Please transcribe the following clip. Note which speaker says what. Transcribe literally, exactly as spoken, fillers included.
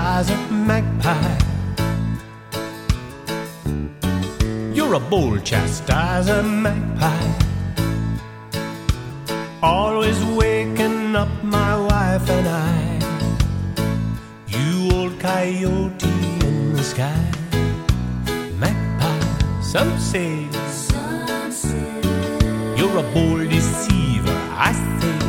Speaker 1: chastiser, magpie. You're a bold chastiser, magpie. Always waking up my wife and I. You old coyote in the sky. Magpie, some say, some say you're a bold deceiver, I say.